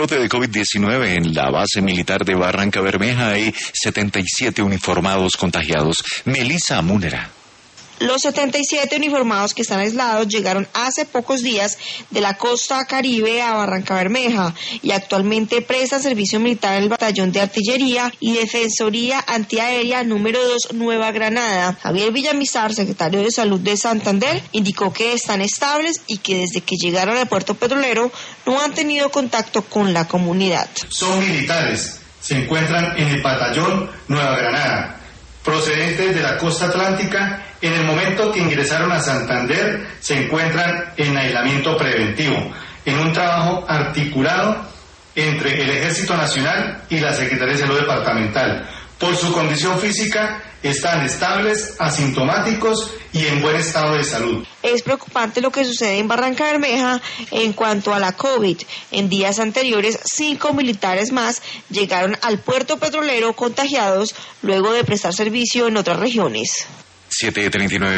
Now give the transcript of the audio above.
Brote de COVID-19 en la base militar de Barrancabermeja. Hay 77 uniformados contagiados. Melissa Múnera. Los 77 uniformados que están aislados llegaron hace pocos días de la costa caribe a Barrancabermeja y actualmente prestan servicio militar en el Batallón de Artillería y Defensoría Antiaérea número 2 Nueva Granada. Javier Villamizar, secretario de Salud de Santander, indicó que están estables y que desde que llegaron al puerto petrolero no han tenido contacto con la comunidad. Son militares, se encuentran en el Batallón Nueva Granada, procedentes de la costa atlántica. En el momento que ingresaron a Santander se encuentran en aislamiento preventivo, en un trabajo articulado entre el Ejército Nacional y la Secretaría de Salud Departamental. Por su condición física están estables, asintomáticos y en buen estado de salud. Es preocupante lo que sucede en Barrancabermeja en cuanto a la COVID. En días anteriores, 5 militares más llegaron al puerto petrolero contagiados luego de prestar servicio en otras regiones. 7:39